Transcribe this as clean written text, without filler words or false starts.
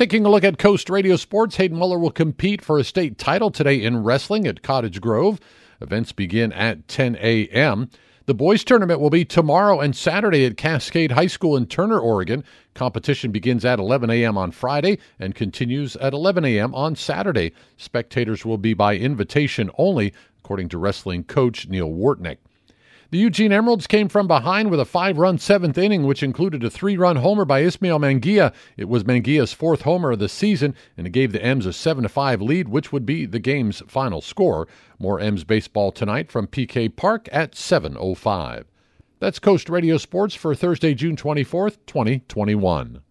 Taking a look at Coast Radio Sports, Hayden Muller will compete for a state title today in wrestling at Cottage Grove. Events begin at 10 a.m. The boys tournament will be tomorrow and Saturday at Cascade High School in Turner, Oregon. Competition begins at 11 a.m. on Friday and continues at 11 a.m. on Saturday. Spectators will be by invitation only, according to wrestling coach Neil Wartnick. The Eugene Emeralds came from behind with a 5-run seventh inning, which included a 3-run homer by Ismael Manguia. It was Manguia's 4th homer of the season, and it gave the M's a 7-5 lead, which would be the game's final score. More M's baseball tonight from PK Park at 7:05. That's Coast Radio Sports for Thursday, June 24th, 2021.